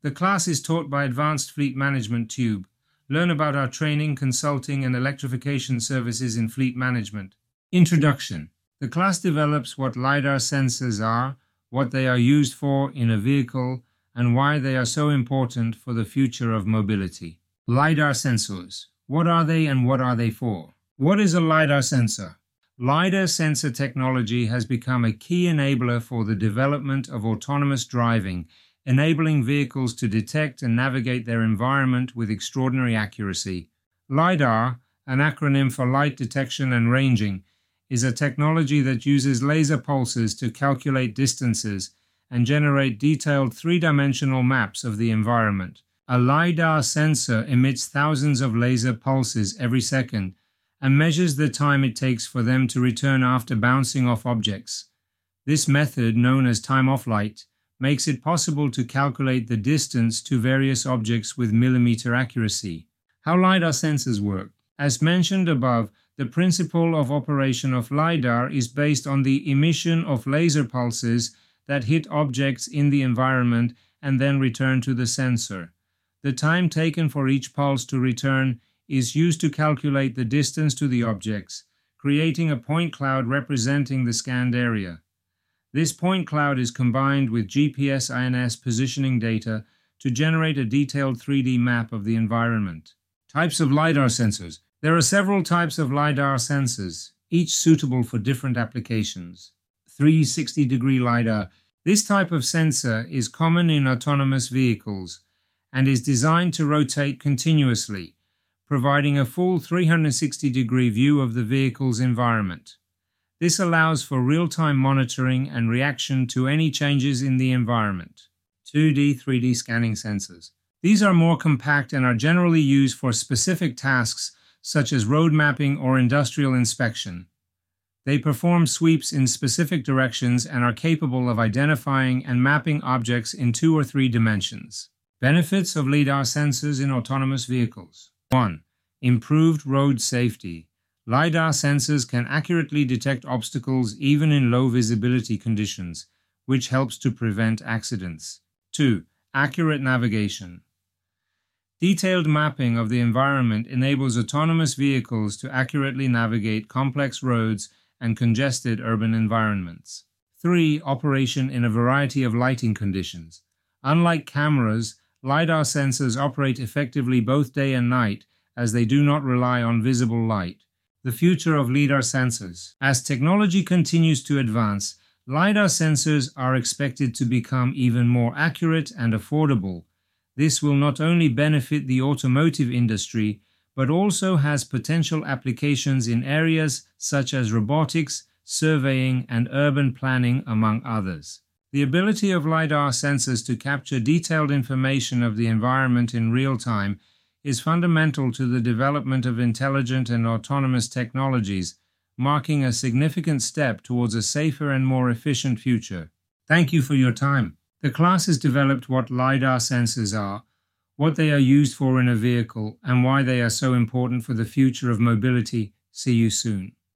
The class is taught by Advanced Fleet Management Tube. Learn about our training, consulting, and electrification services in fleet management. Introduction. The class develops what LiDAR sensors are, what they are used for in a vehicle, and why they are so important for the future of mobility. LiDAR sensors. What are they and what are they for? What is a LiDAR sensor? LiDAR sensor technology has become a key enabler for the development of autonomous driving, enabling vehicles to detect and navigate their environment with extraordinary accuracy. LiDAR, an acronym for Light Detection and Ranging, is a technology that uses laser pulses to calculate distances and generate detailed three-dimensional maps of the environment. A LiDAR sensor emits thousands of laser pulses every second and measures the time it takes for them to return after bouncing off objects. This method, known as time-of-flight, makes it possible to calculate the distance to various objects with millimeter accuracy. How LiDAR sensors work. As mentioned above, the principle of operation of LiDAR is based on the emission of laser pulses that hit objects in the environment and then return to the sensor. The time taken for each pulse to return is used to calculate the distance to the objects, creating a point cloud representing the scanned area. This point cloud is combined with GPS-INS positioning data to generate a detailed 3D map of the environment. Types of LiDAR sensors. There are several types of LiDAR sensors, each suitable for different applications. 360-degree LiDAR. This type of sensor is common in autonomous vehicles and is designed to rotate continuously, providing a full 360-degree view of the vehicle's environment. This allows for real-time monitoring and reaction to any changes in the environment. 2D, 3D scanning sensors. These are more compact and are generally used for specific tasks such as road mapping or industrial inspection. They perform sweeps in specific directions and are capable of identifying and mapping objects in 2 or 3 dimensions. Benefits of LiDAR sensors in autonomous vehicles. 1. Improved road safety. LiDAR sensors can accurately detect obstacles even in low visibility conditions, which helps to prevent accidents. 2. Accurate navigation. Detailed mapping of the environment enables autonomous vehicles to accurately navigate complex roads and congested urban environments. 3. Operation in a variety of lighting conditions. Unlike cameras, LiDAR sensors operate effectively both day and night as they do not rely on visible light. The future of LiDAR sensors. As technology continues to advance, LiDAR sensors are expected to become even more accurate and affordable. This will not only benefit the automotive industry, but also has potential applications in areas such as robotics, surveying, and urban planning, among others. The ability of LiDAR sensors to capture detailed information of the environment in real time is fundamental to the development of intelligent and autonomous technologies, marking a significant step towards a safer and more efficient future. Thank you for your time. The class has developed what LiDAR sensors are, what they are used for in a vehicle, and why they are so important for the future of mobility. See you soon.